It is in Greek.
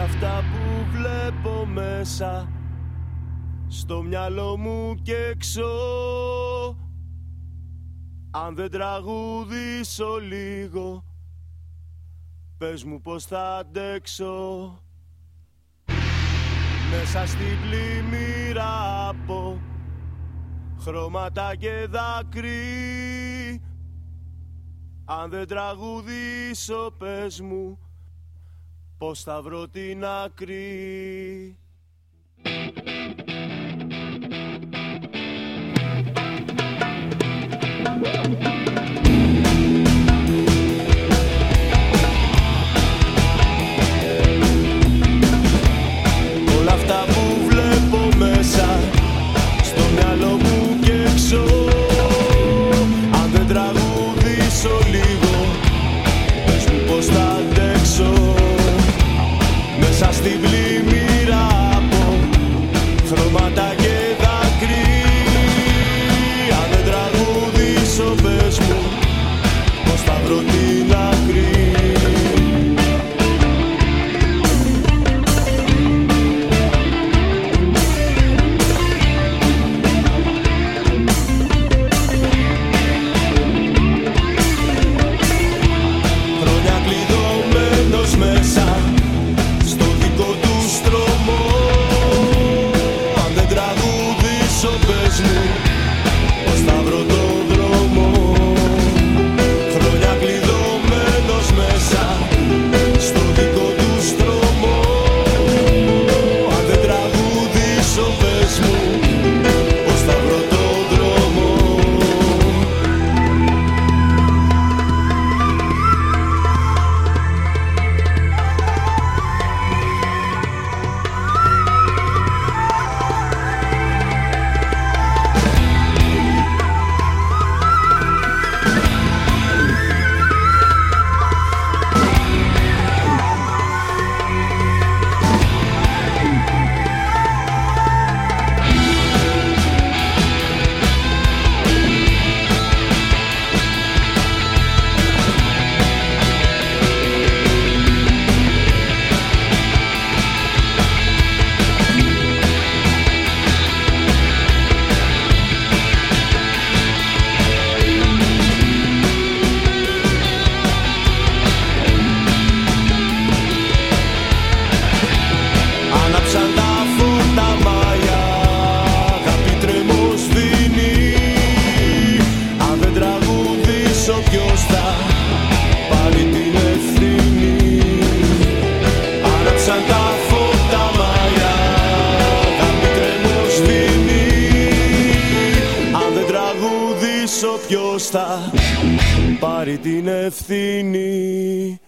αυτά που βλέπω μέσα στο μυαλό μου και έξω, αν δεν τραγουδήσω λίγο, πες μου πως θα αντέξω. Μέσα στην πλημμύρα από χρώματα και δάκρυ, αν δεν τραγουδήσω πες μου πως θα βρω την άκρη. Όλα αυτά που βλέπω μέσα στο μυαλό μου και έξω, αν δεν τραγουδήσω λίγο, πες μου πως θα αντέξω. Μέσα στην πλημμύρα από χρώματα και δάκρυ, αν δεν τραγουδήσω πες μου πως θα βρω την άκρη. Χρόνια κλειδωμένος μέσα στο δικό του στρώμο, αν δεν τραγουδήσω πες μου πως θα βρω τον δρόμο. Χρόνια κλειδωμένος μέσα στο δικό του στρώμο, αν δεν τραγουδήσω πες μου πως θα βρω τον δρόμο. Άναψαν τα φώτα μαλλιά, αγάπη τρέμω σβήνει, αν δεν τραγουδήσω ποιος θα πάρει την ευθύνη. Άναψαν τα φώτα μαλλιά, αγάπη τρέμω σβήνει, αν δεν τραγουδήσω ποιος θα πάρει την ευθύνη.